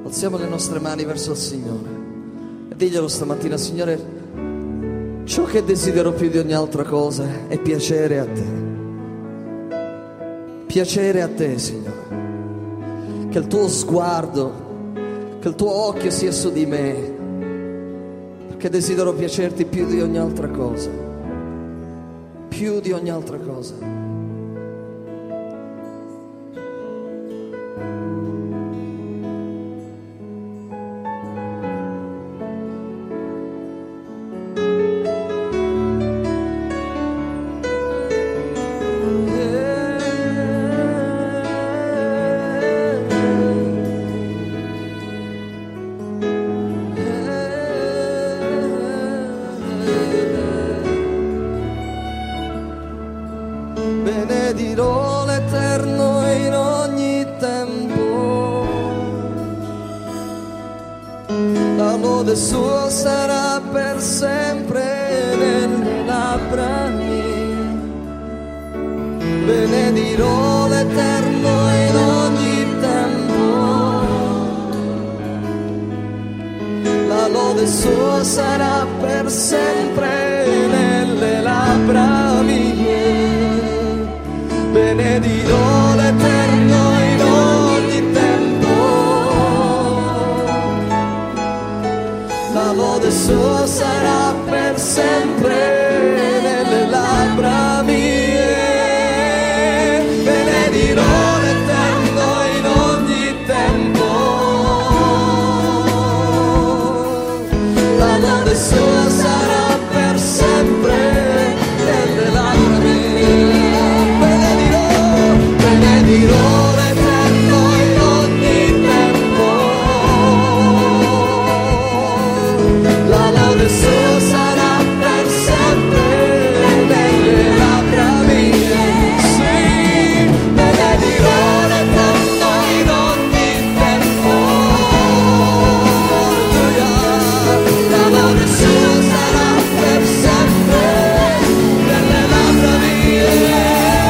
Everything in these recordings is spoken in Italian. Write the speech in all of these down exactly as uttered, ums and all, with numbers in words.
Alziamo le nostre mani verso il Signore e diglielo stamattina: Signore, ciò che desidero più di ogni altra cosa è piacere a te. Piacere a te, Signore. Che il tuo sguardo, che il tuo occhio sia su di me, perché desidero piacerti più di ogni altra cosa. Più di ogni altra cosa. Benedirò l'Eterno in ogni tempo, la lode sua sarà per sempre nelle labbra mie. Benedirò l'Eterno in ogni tempo, la lode sua sarà per sempre nelle labbra mie. Benedirò l'Eterno in ogni tempo, la lode sua sarà per sempre nelle labbra mie. Benedirò l'Eterno in ogni tempo, la lode sua sarà per sempre nelle labbra mie. Benedirò l'Eterno in ogni tempo, la lode sua sarà per sempre nelle labbra mie. Sì, benedirò l'Eterno in ogni tempo, la lode sua sarà per sempre nelle labbra mie.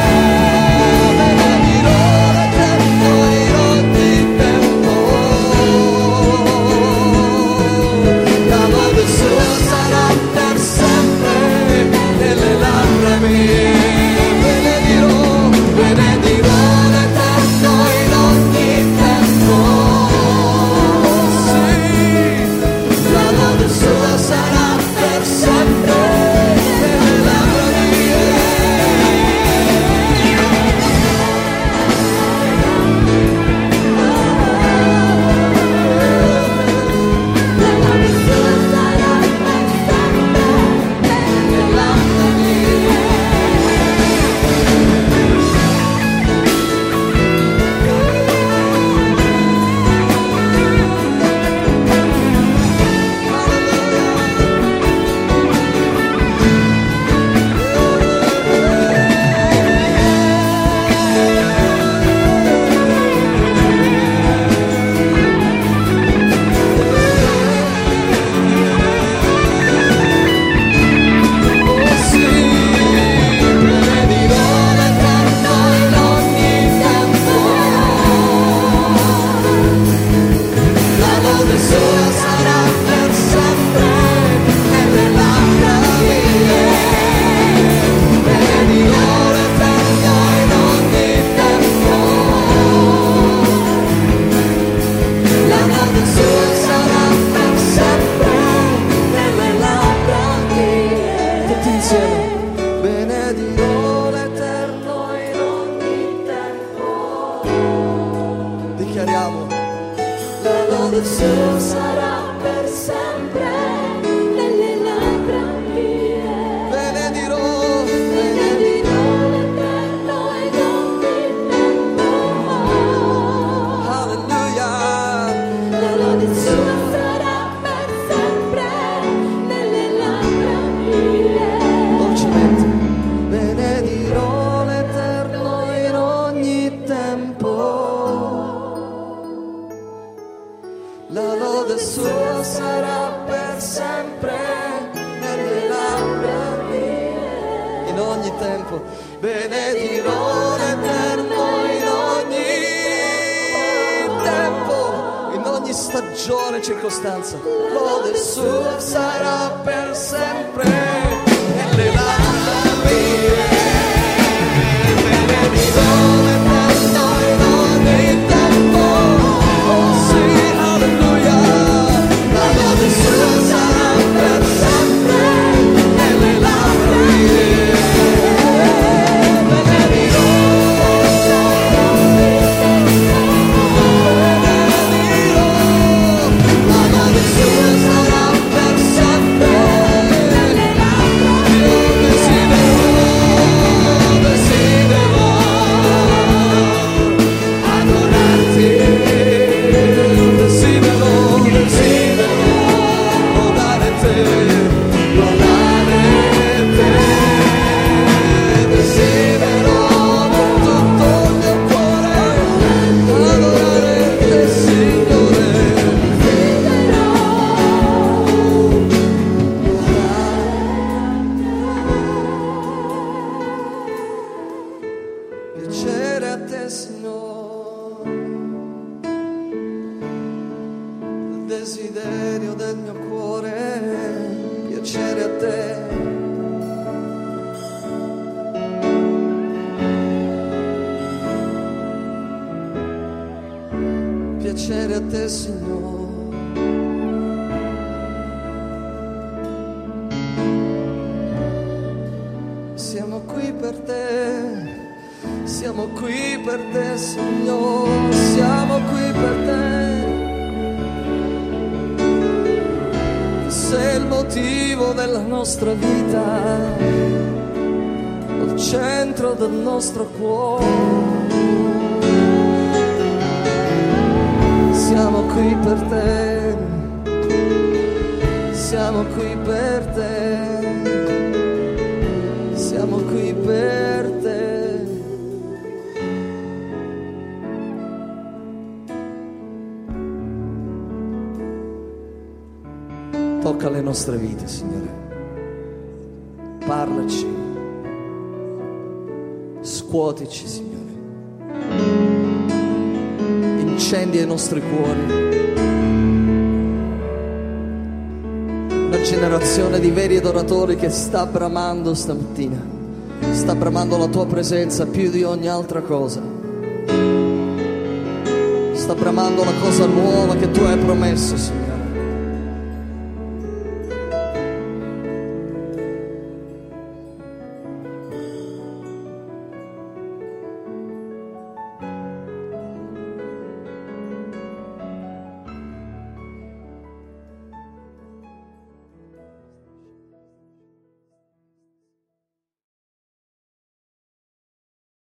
Benedirò l'Eterno in ogni tempo. Dichiariamo: la lode sua sarà per sempre nelle labbra mie. Benedirò, benedirò l'Eterno in ogni tempo. Alleluia. La lode sua sarà per sempre nelle labbra mie. Dolcemente. Benedirò l'Eterno in ogni tempo, la lode sua sarà per sempre nelle labbra mie. In ogni tempo, benedirò l'Eterno in ogni tempo, in ogni stagione e circostanza. Lode sua sarà per sempre e le labbra piacere a te, Signore, il desiderio del mio cuore, piacere a te. Piacere a te, Signore. Siamo qui per te. Siamo qui per te, Signore, siamo qui per te. Sei il motivo della nostra vita, il centro del nostro cuore. Siamo qui per te, siamo qui per te, siamo qui per te. Tocca le nostre vite, Signore. Parlaci. Scuotici, Signore. Incendia i nostri cuori. Una generazione di veri adoratori che sta bramando stamattina. Sta bramando la tua presenza più di ogni altra cosa. Sta bramando la cosa nuova che tu hai promesso, Signore.